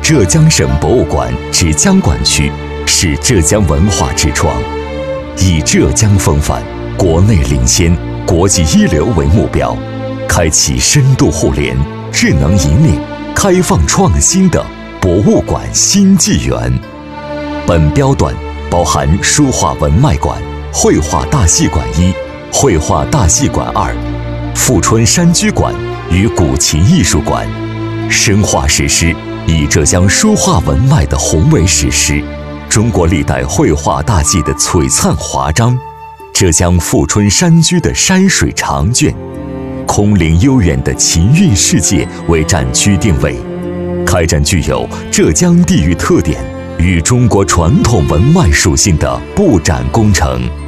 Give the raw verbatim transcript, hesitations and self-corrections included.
浙江省博物馆之江管区是浙江文化之窗，以浙江风范、国内领先、国际一流为目标，开启深度互联、智能引领、开放创新的博物馆新纪元。本标段包含书画文脉馆、绘画大戏馆一、绘画大戏馆二、富春山居馆与古琴艺术馆，深化实施以浙江书画文脉的宏伟史诗，中国历代绘画大戏的璀璨华章，浙江富春山居的山水长卷，空灵悠远的琴韵世界为展区定位，开展具有浙江地域特点与中国传统文脉属性的布展工程。